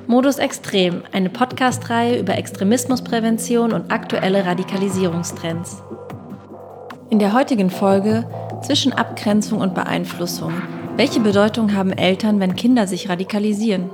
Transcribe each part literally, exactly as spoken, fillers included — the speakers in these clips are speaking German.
Modus Extrem, eine Podcast-Reihe über Extremismusprävention und aktuelle Radikalisierungstrends. In der heutigen Folge zwischen Abgrenzung und Beeinflussung. Welche Bedeutung haben Eltern, wenn Kinder sich radikalisieren?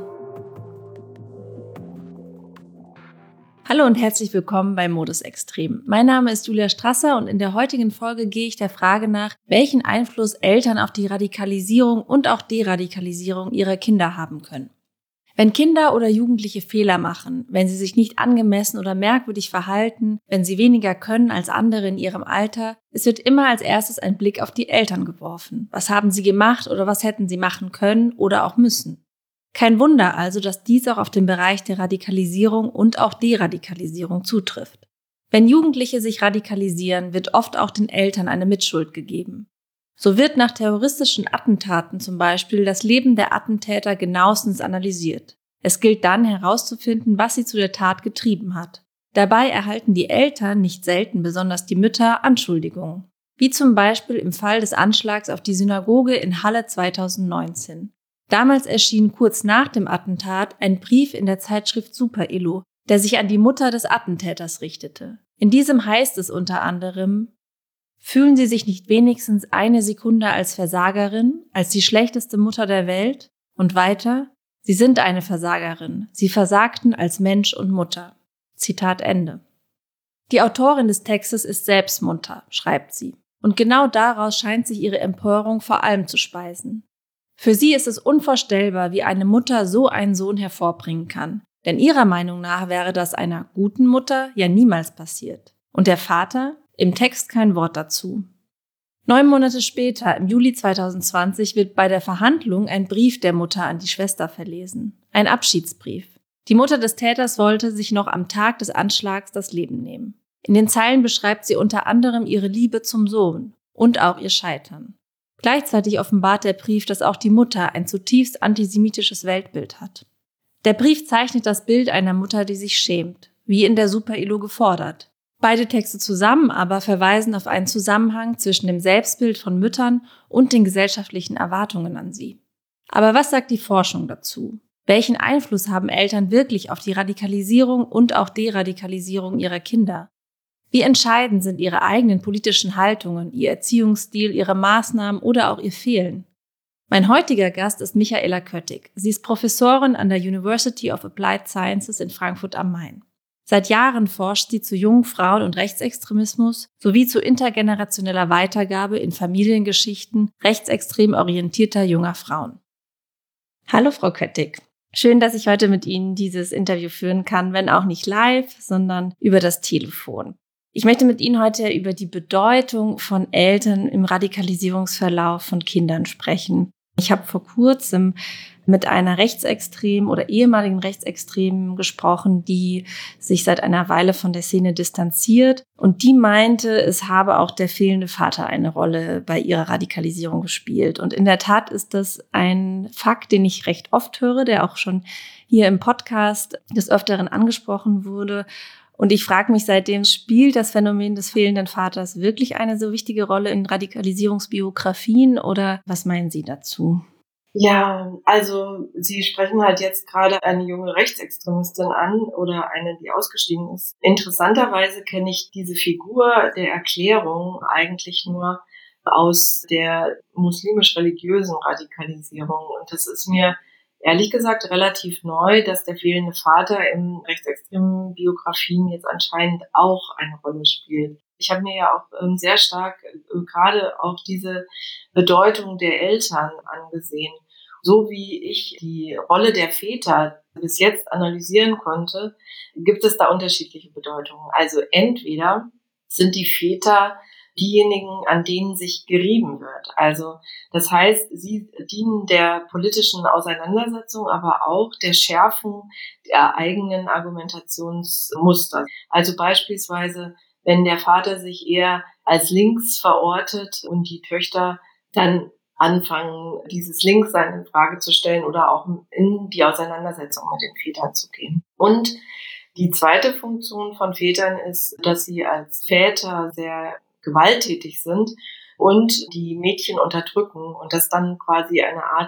Hallo und herzlich willkommen bei Modus Extrem. Mein Name ist Julia Strasser und in der heutigen Folge gehe ich der Frage nach, welchen Einfluss Eltern auf die Radikalisierung und auch Deradikalisierung ihrer Kinder haben können. Wenn Kinder oder Jugendliche Fehler machen, wenn sie sich nicht angemessen oder merkwürdig verhalten, wenn sie weniger können als andere in ihrem Alter, es wird immer als erstes ein Blick auf die Eltern geworfen. Was haben sie gemacht oder was hätten sie machen können oder auch müssen? Kein Wunder also, dass dies auch auf den Bereich der Radikalisierung und auch Deradikalisierung zutrifft. Wenn Jugendliche sich radikalisieren, wird oft auch den Eltern eine Mitschuld gegeben. So wird nach terroristischen Attentaten zum Beispiel das Leben der Attentäter genauestens analysiert. Es gilt dann herauszufinden, was sie zu der Tat getrieben hat. Dabei erhalten die Eltern, nicht selten besonders die Mütter, Anschuldigungen. Wie zum Beispiel im Fall des Anschlags auf die Synagoge in Halle zweitausendneunzehn. Damals erschien kurz nach dem Attentat ein Brief in der Zeitschrift Super Illo, der sich an die Mutter des Attentäters richtete. In diesem heißt es unter anderem: Fühlen Sie sich nicht wenigstens eine Sekunde als Versagerin, als die schlechteste Mutter der Welt? Und weiter: Sie sind eine Versagerin. Sie versagten als Mensch und Mutter. Zitat Ende. Die Autorin des Textes ist selbst Mutter, schreibt sie. Und genau daraus scheint sich ihre Empörung vor allem zu speisen. Für sie ist es unvorstellbar, wie eine Mutter so einen Sohn hervorbringen kann. Denn ihrer Meinung nach wäre das einer guten Mutter ja niemals passiert. Und der Vater? Im Text kein Wort dazu. Neun Monate später, im Juli zweitausendzwanzig, wird bei der Verhandlung ein Brief der Mutter an die Schwester verlesen. Ein Abschiedsbrief. Die Mutter des Täters wollte sich noch am Tag des Anschlags das Leben nehmen. In den Zeilen beschreibt sie unter anderem ihre Liebe zum Sohn und auch ihr Scheitern. Gleichzeitig offenbart der Brief, dass auch die Mutter ein zutiefst antisemitisches Weltbild hat. Der Brief zeichnet das Bild einer Mutter, die sich schämt, wie in der Super Illo gefordert. Beide Texte zusammen aber verweisen auf einen Zusammenhang zwischen dem Selbstbild von Müttern und den gesellschaftlichen Erwartungen an sie. Aber was sagt die Forschung dazu? Welchen Einfluss haben Eltern wirklich auf die Radikalisierung und auch Deradikalisierung ihrer Kinder? Wie entscheidend sind ihre eigenen politischen Haltungen, ihr Erziehungsstil, ihre Maßnahmen oder auch ihr Fehlen? Mein heutiger Gast ist Michaela Köttig. Sie ist Professorin an der University of Applied Sciences in Frankfurt am Main. Seit Jahren forscht sie zu jungen Frauen und Rechtsextremismus sowie zu intergenerationeller Weitergabe in Familiengeschichten rechtsextrem orientierter junger Frauen. Hallo Frau Köttig. Schön, dass ich heute mit Ihnen dieses Interview führen kann, wenn auch nicht live, sondern über das Telefon. Ich möchte mit Ihnen heute über die Bedeutung von Eltern im Radikalisierungsverlauf von Kindern sprechen. Ich habe vor kurzem mit einer Rechtsextremen oder ehemaligen Rechtsextremen gesprochen, die sich seit einer Weile von der Szene distanziert. Und die meinte, es habe auch der fehlende Vater eine Rolle bei ihrer Radikalisierung gespielt. Und in der Tat ist das ein Fakt, den ich recht oft höre, der auch schon hier im Podcast des Öfteren angesprochen wurde. Und ich frage mich seitdem, spielt das Phänomen des fehlenden Vaters wirklich eine so wichtige Rolle in Radikalisierungsbiografien oder was meinen Sie dazu? Ja, also Sie sprechen halt jetzt gerade eine junge Rechtsextremistin an oder eine, die ausgestiegen ist. Interessanterweise kenne ich diese Figur der Erklärung eigentlich nur aus der muslimisch-religiösen Radikalisierung. Und das ist mir ehrlich gesagt relativ neu, dass der fehlende Vater in rechtsextremen Biografien jetzt anscheinend auch eine Rolle spielt. Ich habe mir ja auch ähm, sehr stark äh, gerade auch diese Bedeutung der Eltern angesehen. So wie ich die Rolle der Väter bis jetzt analysieren konnte, gibt es da unterschiedliche Bedeutungen. Also entweder sind die Väter diejenigen, an denen sich gerieben wird. Also das heißt, sie dienen der politischen Auseinandersetzung, aber auch der Schärfung der eigenen Argumentationsmuster. Also beispielsweise, wenn der Vater sich eher als links verortet und die Töchter dann anfangen, dieses Linkssein in Frage zu stellen oder auch in die Auseinandersetzung mit den Vätern zu gehen. Und die zweite Funktion von Vätern ist, dass sie als Väter sehr gewalttätig sind und die Mädchen unterdrücken und das dann quasi eine Art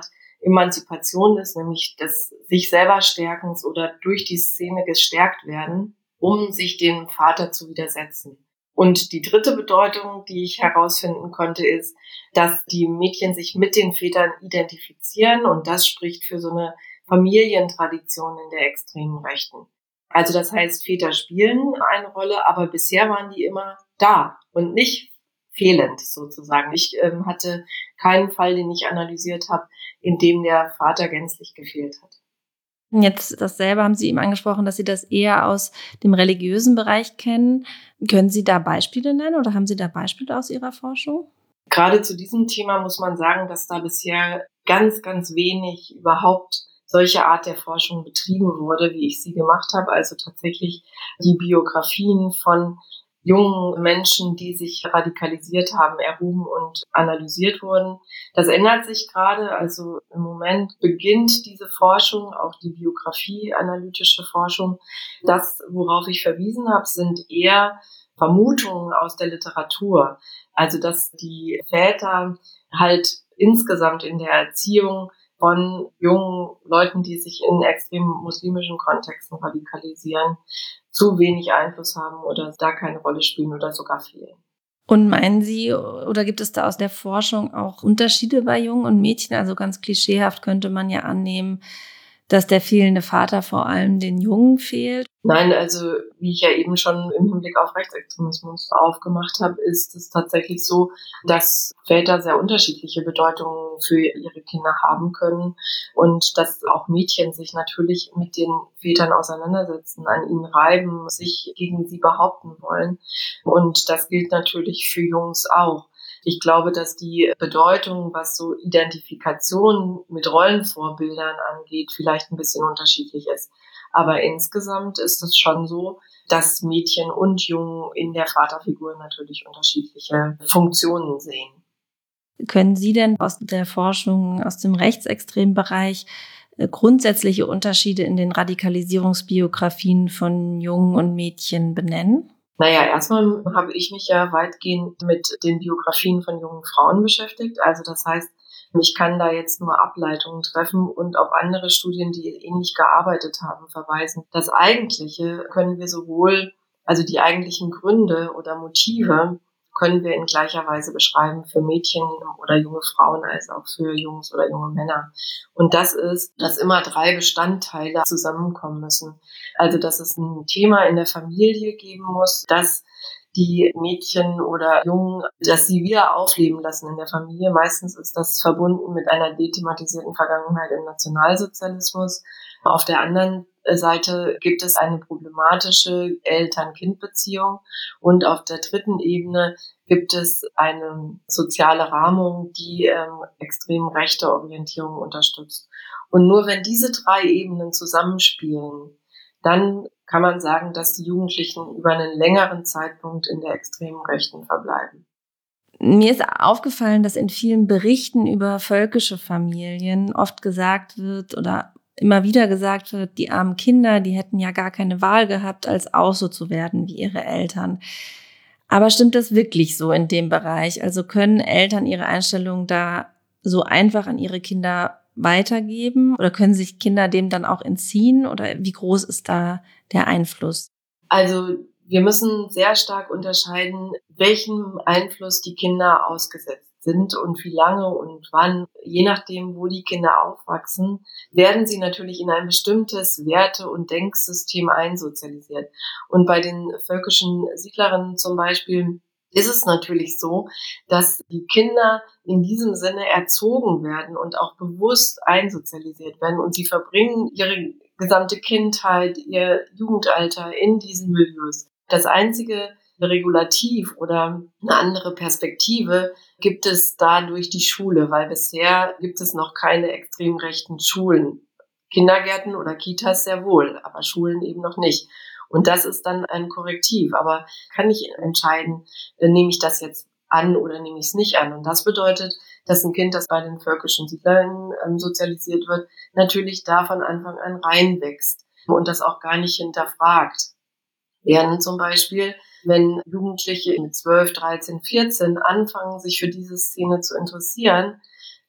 Emanzipation ist, nämlich des sich selber Stärkens oder durch die Szene gestärkt werden, um sich dem Vater zu widersetzen. Und die dritte Bedeutung, die ich herausfinden konnte, ist, dass die Mädchen sich mit den Vätern identifizieren und das spricht für so eine Familientradition in der extremen Rechten. Also das heißt, Väter spielen eine Rolle, aber bisher waren die immer da und nicht fehlend sozusagen. Ich ähm, hatte keinen Fall, den ich analysiert habe, in dem der Vater gänzlich gefehlt hat. Jetzt dasselbe haben Sie eben angesprochen, dass Sie das eher aus dem religiösen Bereich kennen. Können Sie da Beispiele nennen oder haben Sie da Beispiele aus Ihrer Forschung? Gerade zu diesem Thema muss man sagen, dass da bisher ganz, ganz wenig überhaupt solche Art der Forschung betrieben wurde, wie ich sie gemacht habe. Also tatsächlich die Biografien von jungen Menschen, die sich radikalisiert haben, erhoben und analysiert wurden. Das ändert sich gerade. Also im Moment beginnt diese Forschung, auch die biografie-analytische Forschung. Das, worauf ich verwiesen habe, sind eher Vermutungen aus der Literatur. Also dass die Väter halt insgesamt in der Erziehung von jungen Leuten, die sich in extrem muslimischen Kontexten radikalisieren, zu wenig Einfluss haben oder da keine Rolle spielen oder sogar fehlen. Und meinen Sie, oder gibt es da aus der Forschung auch Unterschiede bei Jungen und Mädchen? Also ganz klischeehaft könnte man ja annehmen, dass der fehlende Vater vor allem den Jungen fehlt. Nein, also wie ich ja eben schon im Hinblick auf Rechtsextremismus aufgemacht habe, ist es tatsächlich so, dass Väter sehr unterschiedliche Bedeutungen für ihre Kinder haben können und dass auch Mädchen sich natürlich mit den Vätern auseinandersetzen, an ihnen reiben, sich gegen sie behaupten wollen. Und das gilt natürlich für Jungs auch. Ich glaube, dass die Bedeutung, was so Identifikation mit Rollenvorbildern angeht, vielleicht ein bisschen unterschiedlich ist. Aber insgesamt ist es schon so, dass Mädchen und Jungen in der Vaterfigur natürlich unterschiedliche Funktionen sehen. Können Sie denn aus der Forschung, aus dem rechtsextremen Bereich grundsätzliche Unterschiede in den Radikalisierungsbiografien von Jungen und Mädchen benennen? Naja, erstmal habe ich mich ja weitgehend mit den Biografien von jungen Frauen beschäftigt. Also das heißt, ich kann da jetzt nur Ableitungen treffen und auf andere Studien, die ähnlich gearbeitet haben, verweisen. Das Eigentliche können wir sowohl, also die eigentlichen Gründe oder Motive, können wir in gleicher Weise beschreiben für Mädchen oder junge Frauen als auch für Jungs oder junge Männer. Und das ist, dass immer drei Bestandteile zusammenkommen müssen. Also, dass es ein Thema in der Familie geben muss, dass die Mädchen oder Jungen, dass sie wieder aufleben lassen in der Familie. Meistens ist das verbunden mit einer dethematisierten Vergangenheit im Nationalsozialismus. Auf der anderen Seite gibt es eine problematische Eltern-Kind-Beziehung und auf der dritten Ebene gibt es eine soziale Rahmung, die ähm, extrem rechte Orientierung unterstützt. Und nur wenn diese drei Ebenen zusammenspielen, dann kann man sagen, dass die Jugendlichen über einen längeren Zeitpunkt in der extremen Rechten verbleiben. Mir ist aufgefallen, dass in vielen Berichten über völkische Familien oft gesagt wird oder immer wieder gesagt wird, die armen Kinder, die hätten ja gar keine Wahl gehabt, als auch so zu werden wie ihre Eltern. Aber stimmt das wirklich so in dem Bereich? Also können Eltern ihre Einstellung da so einfach an ihre Kinder weitergeben oder können sich Kinder dem dann auch entziehen oder wie groß ist da der Einfluss? Also wir müssen sehr stark unterscheiden, welchem Einfluss die Kinder ausgesetzt sind und wie lange und wann. Je nachdem, wo die Kinder aufwachsen, werden sie natürlich in ein bestimmtes Werte- und Denksystem einsozialisiert. Und bei den völkischen Siedlerinnen zum Beispiel ist es natürlich so, dass die Kinder in diesem Sinne erzogen werden und auch bewusst einsozialisiert werden und sie verbringen ihre gesamte Kindheit, ihr Jugendalter in diesen Milieus. Das einzige Regulativ oder eine andere Perspektive gibt es dadurch die Schule, weil bisher gibt es noch keine extrem rechten Schulen. Kindergärten oder Kitas sehr wohl, aber Schulen eben noch nicht. Und das ist dann ein Korrektiv. Aber kann ich entscheiden, nehme ich das jetzt an oder nehme ich es nicht an? Und das bedeutet, dass ein Kind, das bei den völkischen Siedlern ähm, sozialisiert wird, natürlich da von Anfang an reinwächst und das auch gar nicht hinterfragt. Während zum Beispiel, wenn Jugendliche mit zwölf, dreizehn, vierzehn anfangen, sich für diese Szene zu interessieren,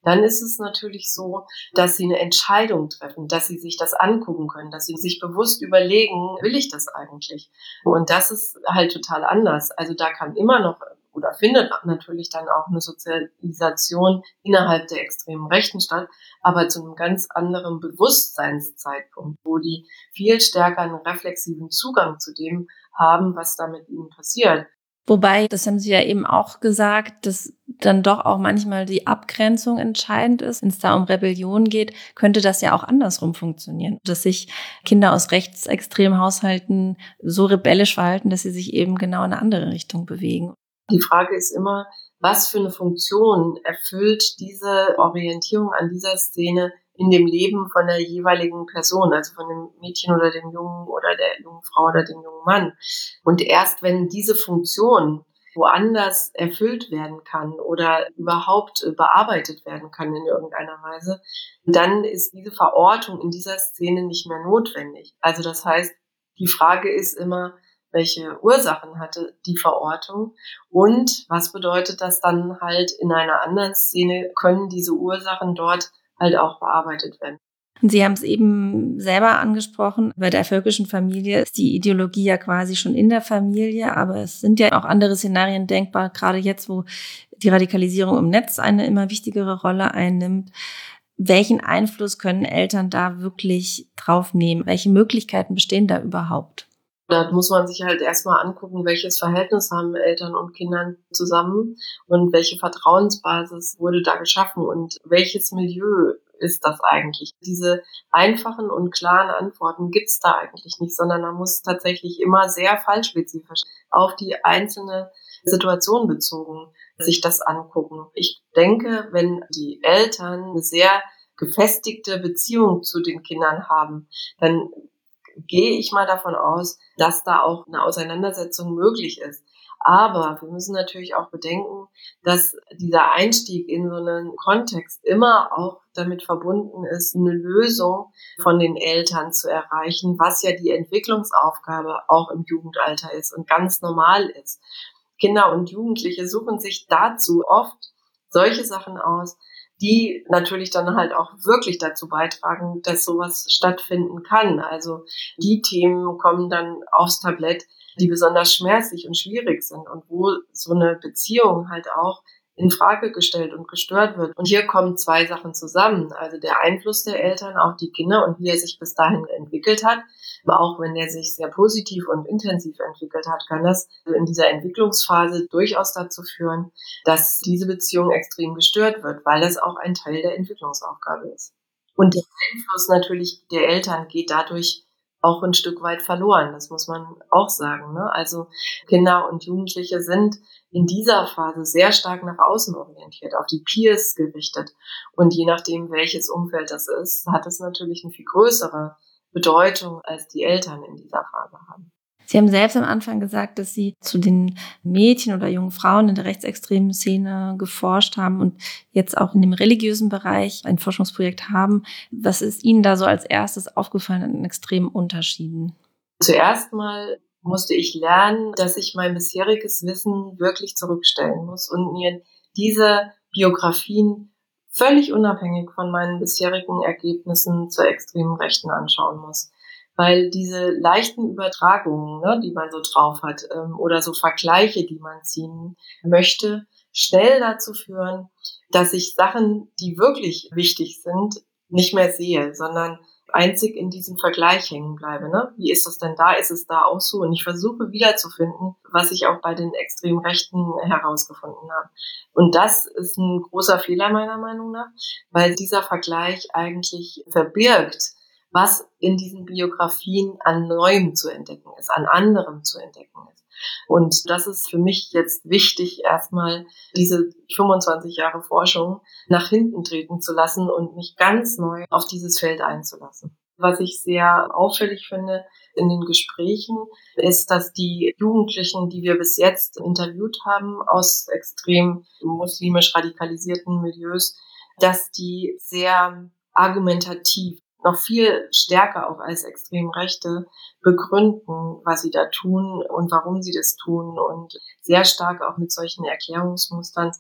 dann ist es natürlich so, dass sie eine Entscheidung treffen, dass sie sich das angucken können, dass sie sich bewusst überlegen, will ich das eigentlich? Und das ist halt total anders. Also da kann immer noch oder findet natürlich dann auch eine Sozialisation innerhalb der extremen Rechten statt, aber zu einem ganz anderen Bewusstseinszeitpunkt, wo die viel stärker einen reflexiven Zugang zu dem haben, was da mit ihnen passiert. Wobei, das haben Sie ja eben auch gesagt, dass dann doch auch manchmal die Abgrenzung entscheidend ist. Wenn es da um Rebellion geht, könnte das ja auch andersrum funktionieren. Dass sich Kinder aus rechtsextremen Haushalten so rebellisch verhalten, dass sie sich eben genau in eine andere Richtung bewegen. Die Frage ist immer, was für eine Funktion erfüllt diese Orientierung an dieser Szene in dem Leben von der jeweiligen Person, also von dem Mädchen oder dem Jungen oder der jungen Frau oder dem jungen Mann. Und erst wenn diese Funktion woanders erfüllt werden kann oder überhaupt bearbeitet werden kann in irgendeiner Weise, dann ist diese Verortung in dieser Szene nicht mehr notwendig. Also das heißt, die Frage ist immer, welche Ursachen hatte die Verortung und was bedeutet das dann halt in einer anderen Szene, können diese Ursachen dort halt auch bearbeitet werden. Sie haben es eben selber angesprochen, bei der völkischen Familie ist die Ideologie ja quasi schon in der Familie, aber es sind ja auch andere Szenarien denkbar, gerade jetzt, wo die Radikalisierung im Netz eine immer wichtigere Rolle einnimmt. Welchen Einfluss können Eltern da wirklich drauf nehmen? Welche Möglichkeiten bestehen da überhaupt? Da muss man sich halt erstmal angucken, welches Verhältnis haben Eltern und Kindern zusammen und welche Vertrauensbasis wurde da geschaffen und welches Milieu ist das eigentlich? Diese einfachen und klaren Antworten gibt's da eigentlich nicht, sondern man muss tatsächlich immer sehr fallspezifisch auf die einzelne Situation bezogen sich das angucken. Ich denke, wenn die Eltern eine sehr gefestigte Beziehung zu den Kindern haben, dann gehe ich mal davon aus, dass da auch eine Auseinandersetzung möglich ist. Aber wir müssen natürlich auch bedenken, dass dieser Einstieg in so einen Kontext immer auch damit verbunden ist, eine Lösung von den Eltern zu erreichen, was ja die Entwicklungsaufgabe auch im Jugendalter ist und ganz normal ist. Kinder und Jugendliche suchen sich dazu oft solche Sachen aus, die natürlich dann halt auch wirklich dazu beitragen, dass sowas stattfinden kann. Also die Themen kommen dann aufs Tablett, die besonders schmerzlich und schwierig sind und wo so eine Beziehung halt auch in Frage gestellt und gestört wird. Und hier kommen zwei Sachen zusammen. Also der Einfluss der Eltern auf die Kinder und wie er sich bis dahin entwickelt hat. Aber auch wenn er sich sehr positiv und intensiv entwickelt hat, kann das in dieser Entwicklungsphase durchaus dazu führen, dass diese Beziehung extrem gestört wird, weil das auch ein Teil der Entwicklungsaufgabe ist. Und der Einfluss natürlich der Eltern geht dadurch auch ein Stück weit verloren. Das muss man auch sagen, ne? Also Kinder und Jugendliche sind in dieser Phase sehr stark nach außen orientiert, auf die Peers gerichtet. Und je nachdem, welches Umfeld das ist, hat es natürlich eine viel größere Bedeutung, als die Eltern in dieser Phase haben. Sie haben selbst am Anfang gesagt, dass Sie zu den Mädchen oder jungen Frauen in der rechtsextremen Szene geforscht haben und jetzt auch in dem religiösen Bereich ein Forschungsprojekt haben. Was ist Ihnen da so als erstes aufgefallen an extremen Unterschieden? Zuerst mal musste ich lernen, dass ich mein bisheriges Wissen wirklich zurückstellen muss und mir diese Biografien völlig unabhängig von meinen bisherigen Ergebnissen zur extremen Rechten anschauen muss. Weil diese leichten Übertragungen, ne, die man so drauf hat, ähm, oder so Vergleiche, die man ziehen möchte, schnell dazu führen, dass ich Sachen, die wirklich wichtig sind, nicht mehr sehe, sondern einzig in diesem Vergleich hängen bleibe. Ne? Wie ist das denn da? Ist es da auch so? Und ich versuche wiederzufinden, was ich auch bei den extrem Rechten herausgefunden habe. Und das ist ein großer Fehler meiner Meinung nach, weil dieser Vergleich eigentlich verbirgt, was in diesen Biografien an Neuem zu entdecken ist, an anderem zu entdecken ist. Und das ist für mich jetzt wichtig, erstmal diese fünfundzwanzig Jahre Forschung nach hinten treten zu lassen und mich ganz neu auf dieses Feld einzulassen. Was ich sehr auffällig finde in den Gesprächen, ist, dass die Jugendlichen, die wir bis jetzt interviewt haben, aus extrem muslimisch radikalisierten Milieus, dass die sehr argumentativ noch viel stärker auch als extrem Rechte begründen, was sie da tun und warum sie das tun und sehr stark auch mit solchen Erklärungsmustern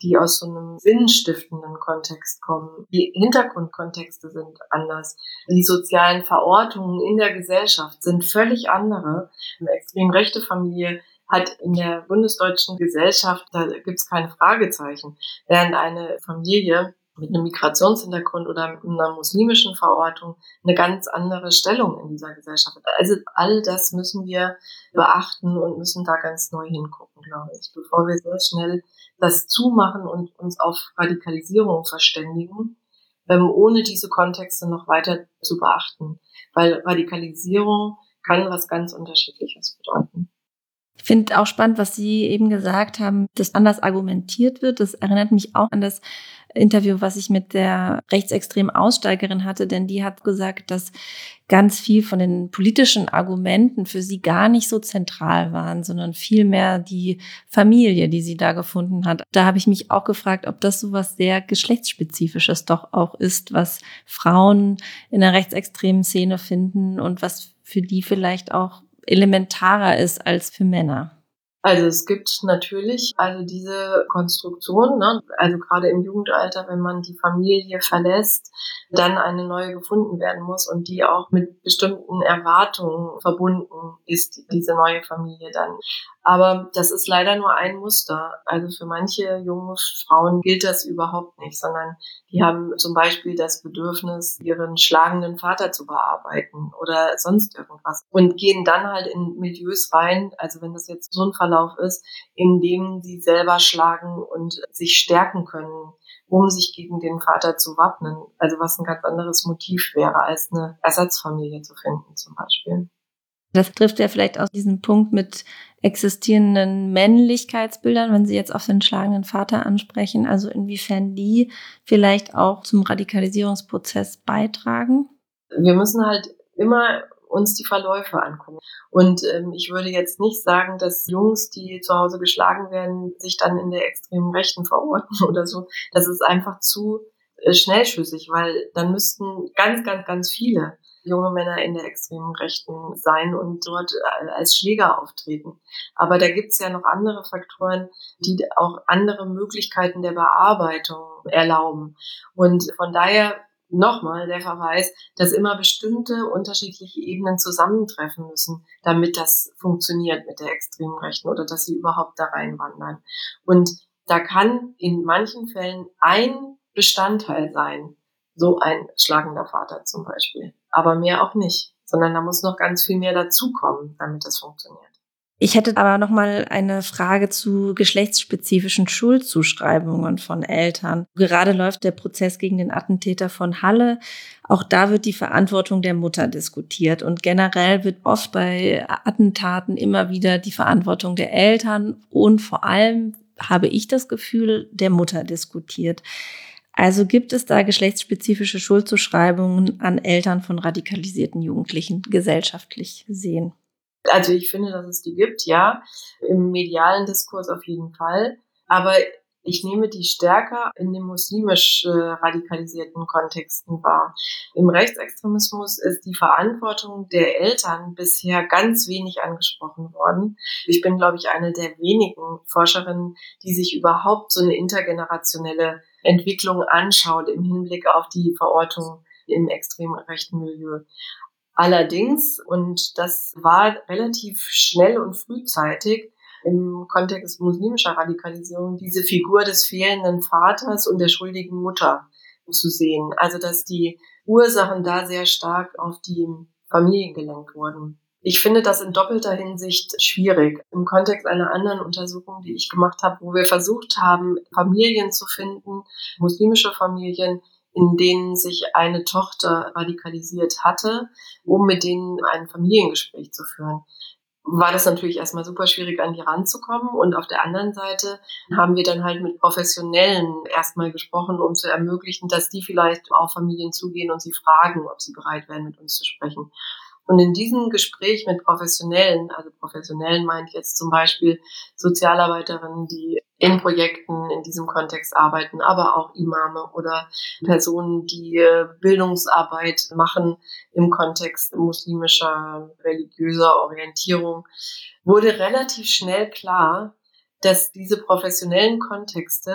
die aus so einem sinnstiftenden Kontext kommen. Die Hintergrundkontexte sind anders. Die sozialen Verortungen in der Gesellschaft sind völlig andere. Eine extrem rechte Familie hat in der bundesdeutschen Gesellschaft, da gibt es keine Fragezeichen, während eine Familie mit einem Migrationshintergrund oder einer muslimischen Verortung eine ganz andere Stellung in dieser Gesellschaft hat. Also all das müssen wir beachten und müssen da ganz neu hingucken, glaube ich, bevor wir sehr schnell das zumachen und uns auf Radikalisierung verständigen, ähm, ohne diese Kontexte noch weiter zu beachten. Weil Radikalisierung kann was ganz Unterschiedliches bedeuten. Ich finde auch spannend, was Sie eben gesagt haben, dass anders argumentiert wird. Das erinnert mich auch an das Interview, was ich mit der rechtsextremen Aussteigerin hatte, denn die hat gesagt, dass ganz viel von den politischen Argumenten für sie gar nicht so zentral waren, sondern vielmehr die Familie, die sie da gefunden hat. Da habe ich mich auch gefragt, ob das so was sehr Geschlechtsspezifisches doch auch ist, was Frauen in der rechtsextremen Szene finden und was für die vielleicht auch elementarer ist als für Männer. Also es gibt natürlich also diese Konstruktion, ne? Also gerade im Jugendalter, wenn man die Familie verlässt, dann eine neue gefunden werden muss und die auch mit bestimmten Erwartungen verbunden ist, diese neue Familie dann. Aber das ist leider nur ein Muster. Also für manche junge Frauen gilt das überhaupt nicht, sondern die haben zum Beispiel das Bedürfnis, ihren schlagenden Vater zu bearbeiten oder sonst irgendwas und gehen dann halt in Milieus rein, also wenn das jetzt so ein Verlauf ist, in dem sie selber schlagen und sich stärken können, um sich gegen den Vater zu wappnen. Also was ein ganz anderes Motiv wäre, als eine Ersatzfamilie zu finden zum Beispiel. Das trifft ja vielleicht auch diesen Punkt mit existierenden Männlichkeitsbildern, wenn Sie jetzt auf den schlagenden Vater ansprechen, also inwiefern die vielleicht auch zum Radikalisierungsprozess beitragen? Wir müssen halt immer uns die Verläufe angucken. Und ähm, ich würde jetzt nicht sagen, dass Jungs, die zu Hause geschlagen werden, sich dann in der extremen Rechten verorten oder so. Das ist einfach zu äh, schnellschüssig, weil dann müssten ganz, ganz, ganz viele junge Männer in der extremen Rechten sein und dort als Schläger auftreten. Aber da gibt's ja noch andere Faktoren, die auch andere Möglichkeiten der Bearbeitung erlauben. Und von daher nochmal der Verweis, dass immer bestimmte unterschiedliche Ebenen zusammentreffen müssen, damit das funktioniert mit der extremen Rechten oder dass sie überhaupt da reinwandern. Und da kann in manchen Fällen ein Bestandteil sein, so ein schlagender Vater zum Beispiel. Aber mehr auch nicht, sondern da muss noch ganz viel mehr dazukommen, damit das funktioniert. Ich hätte aber noch mal eine Frage zu geschlechtsspezifischen Schuldzuschreibungen von Eltern. Gerade läuft der Prozess gegen den Attentäter von Halle. Auch da wird die Verantwortung der Mutter diskutiert. Und generell wird oft bei Attentaten immer wieder die Verantwortung der Eltern und vor allem, habe ich das Gefühl, der Mutter diskutiert. Also gibt es da geschlechtsspezifische Schuldzuschreibungen an Eltern von radikalisierten Jugendlichen gesellschaftlich gesehen? Also ich finde, dass es die gibt, ja, im medialen Diskurs auf jeden Fall. Aber ich nehme die stärker in den muslimisch äh, radikalisierten Kontexten wahr. Im Rechtsextremismus ist die Verantwortung der Eltern bisher ganz wenig angesprochen worden. Ich bin, glaube ich, eine der wenigen Forscherinnen, die sich überhaupt so eine intergenerationelle Entwicklung anschaut im Hinblick auf die Verortung im extrem rechten Milieu. Allerdings, und das war relativ schnell und frühzeitig im Kontext muslimischer Radikalisierung, diese Figur des fehlenden Vaters und der schuldigen Mutter zu sehen. Also dass die Ursachen da sehr stark auf die Familie gelenkt wurden. Ich finde das in doppelter Hinsicht schwierig. Im Kontext einer anderen Untersuchung, die ich gemacht habe, wo wir versucht haben, Familien zu finden, muslimische Familien, in denen sich eine Tochter radikalisiert hatte, um mit denen ein Familiengespräch zu führen, war das natürlich erstmal super schwierig, an die ranzukommen. Und auf der anderen Seite haben wir dann halt mit Professionellen erstmal gesprochen, um zu ermöglichen, dass die vielleicht auf Familien zugehen und sie fragen, ob sie bereit wären, mit uns zu sprechen. Und in diesem Gespräch mit Professionellen, also Professionellen meine ich jetzt zum Beispiel Sozialarbeiterinnen, die in Projekten in diesem Kontext arbeiten, aber auch Imame oder Personen, die Bildungsarbeit machen im Kontext muslimischer, religiöser Orientierung, wurde relativ schnell klar, dass diese professionellen Kontexte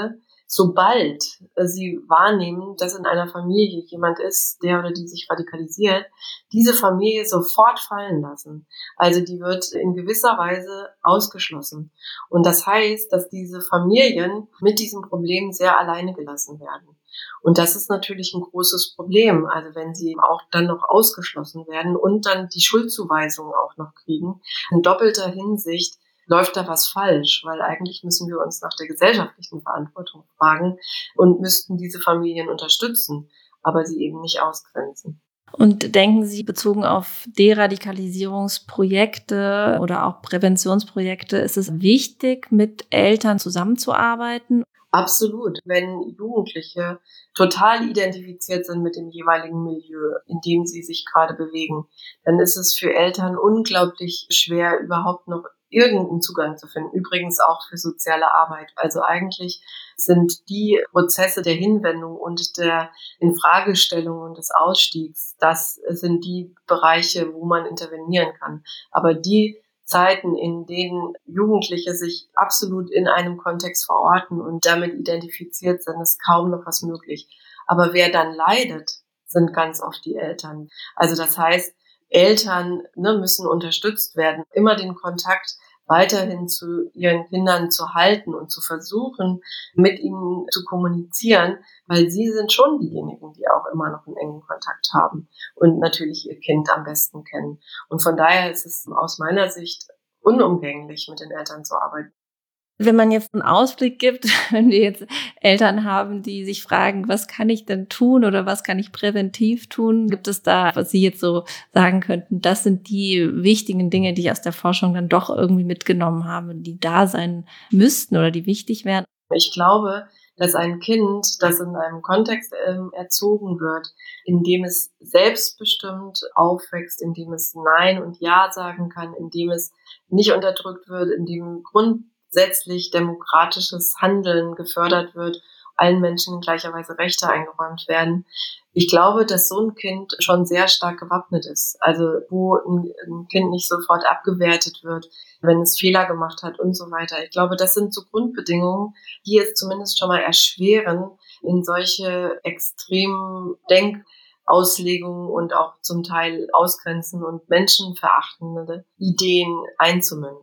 sobald sie wahrnehmen, dass in einer Familie jemand ist, der oder die sich radikalisiert, diese Familie sofort fallen lassen. Also die wird in gewisser Weise ausgeschlossen. Und das heißt, dass diese Familien mit diesem Problem sehr alleine gelassen werden. Und das ist natürlich ein großes Problem. Also wenn sie auch dann noch ausgeschlossen werden und dann die Schuldzuweisung auch noch kriegen, in doppelter Hinsicht läuft da was falsch, weil eigentlich müssen wir uns nach der gesellschaftlichen Verantwortung fragen und müssten diese Familien unterstützen, aber sie eben nicht ausgrenzen. Und denken Sie, bezogen auf Deradikalisierungsprojekte oder auch Präventionsprojekte, ist es wichtig, mit Eltern zusammenzuarbeiten? Absolut. Wenn Jugendliche total identifiziert sind mit dem jeweiligen Milieu, in dem sie sich gerade bewegen, dann ist es für Eltern unglaublich schwer, überhaupt noch irgendeinen Zugang zu finden. Übrigens auch für soziale Arbeit. Also eigentlich sind die Prozesse der Hinwendung und der Infragestellung und des Ausstiegs, das sind die Bereiche, wo man intervenieren kann. Aber die Zeiten, in denen Jugendliche sich absolut in einem Kontext verorten und damit identifiziert sind, ist kaum noch was möglich. Aber wer dann leidet, sind ganz oft die Eltern. Also das heißt, Eltern ne, müssen unterstützt werden, immer den Kontakt weiterhin zu ihren Kindern zu halten und zu versuchen, mit ihnen zu kommunizieren, weil sie sind schon diejenigen, die auch immer noch einen engen Kontakt haben und natürlich ihr Kind am besten kennen. Und von daher ist es aus meiner Sicht unumgänglich, mit den Eltern zu arbeiten. Wenn man jetzt einen Ausblick gibt, wenn wir jetzt Eltern haben, die sich fragen, was kann ich denn tun oder was kann ich präventiv tun? Gibt es da, was Sie jetzt so sagen könnten, das sind die wichtigen Dinge, die ich aus der Forschung dann doch irgendwie mitgenommen habe, die da sein müssten oder die wichtig wären? Ich glaube, dass ein Kind, das in einem Kontext ähm, erzogen wird, in dem es selbstbestimmt aufwächst, in dem es Nein und Ja sagen kann, in dem es nicht unterdrückt wird, in dem Grund grundsätzlich demokratisches Handeln gefördert wird, allen Menschen in gleicher Weise Rechte eingeräumt werden. Ich glaube, dass so ein Kind schon sehr stark gewappnet ist. Also wo ein, ein Kind nicht sofort abgewertet wird, wenn es Fehler gemacht hat und so weiter. Ich glaube, das sind so Grundbedingungen, die es zumindest schon mal erschweren, in solche extremen Denkauslegungen und auch zum Teil ausgrenzende und menschenverachtende Ideen einzumünden.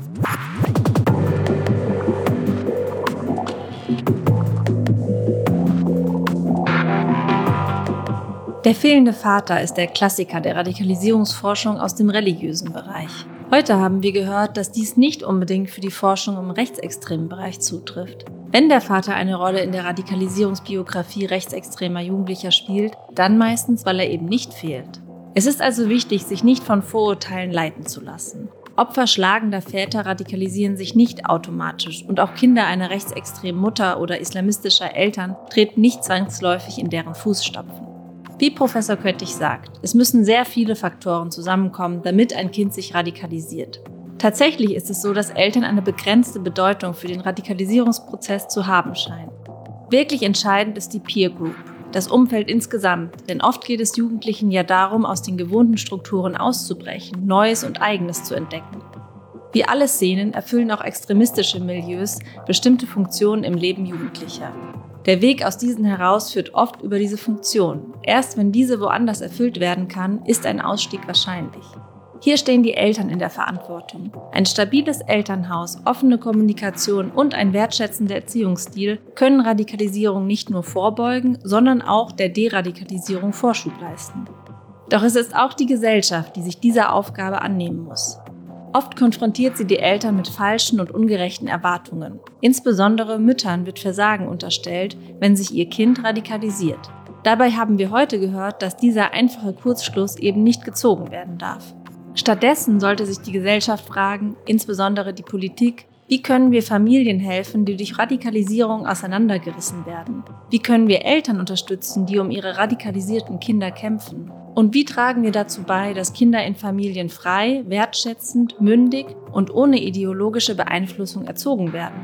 Der fehlende Vater ist der Klassiker der Radikalisierungsforschung aus dem religiösen Bereich. Heute haben wir gehört, dass dies nicht unbedingt für die Forschung im rechtsextremen Bereich zutrifft. Wenn der Vater eine Rolle in der Radikalisierungsbiografie rechtsextremer Jugendlicher spielt, dann meistens, weil er eben nicht fehlt. Es ist also wichtig, sich nicht von Vorurteilen leiten zu lassen. Opfer schlagender Väter radikalisieren sich nicht automatisch und auch Kinder einer rechtsextremen Mutter oder islamistischer Eltern treten nicht zwangsläufig in deren Fußstapfen. Wie Professor Köttich sagt, es müssen sehr viele Faktoren zusammenkommen, damit ein Kind sich radikalisiert. Tatsächlich ist es so, dass Eltern eine begrenzte Bedeutung für den Radikalisierungsprozess zu haben scheinen. Wirklich entscheidend ist die Peer Group, das Umfeld insgesamt, denn oft geht es Jugendlichen ja darum, aus den gewohnten Strukturen auszubrechen, Neues und Eigenes zu entdecken. Wie alle Szenen erfüllen auch extremistische Milieus bestimmte Funktionen im Leben Jugendlicher. Der Weg aus diesen heraus führt oft über diese Funktion. Erst wenn diese woanders erfüllt werden kann, ist ein Ausstieg wahrscheinlich. Hier stehen die Eltern in der Verantwortung. Ein stabiles Elternhaus, offene Kommunikation und ein wertschätzender Erziehungsstil können Radikalisierung nicht nur vorbeugen, sondern auch der Deradikalisierung Vorschub leisten. Doch es ist auch die Gesellschaft, die sich dieser Aufgabe annehmen muss. Oft konfrontiert sie die Eltern mit falschen und ungerechten Erwartungen. Insbesondere Müttern wird Versagen unterstellt, wenn sich ihr Kind radikalisiert. Dabei haben wir heute gehört, dass dieser einfache Kurzschluss eben nicht gezogen werden darf. Stattdessen sollte sich die Gesellschaft fragen, insbesondere die Politik, wie können wir Familien helfen, die durch Radikalisierung auseinandergerissen werden? Wie können wir Eltern unterstützen, die um ihre radikalisierten Kinder kämpfen? Und wie tragen wir dazu bei, dass Kinder in Familien frei, wertschätzend, mündig und ohne ideologische Beeinflussung erzogen werden?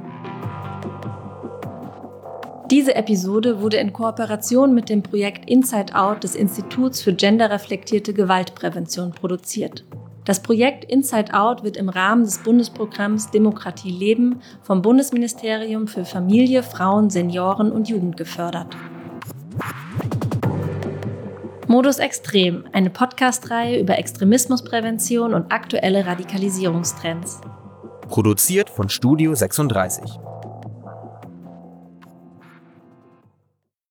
Diese Episode wurde in Kooperation mit dem Projekt Inside Out des Instituts für genderreflektierte Gewaltprävention produziert. Das Projekt Inside Out wird im Rahmen des Bundesprogramms Demokratie leben vom Bundesministerium für Familie, Frauen, Senioren und Jugend gefördert. Modus Extrem, eine Podcast-Reihe über Extremismusprävention und aktuelle Radikalisierungstrends. Produziert von Studio sechsunddreißig.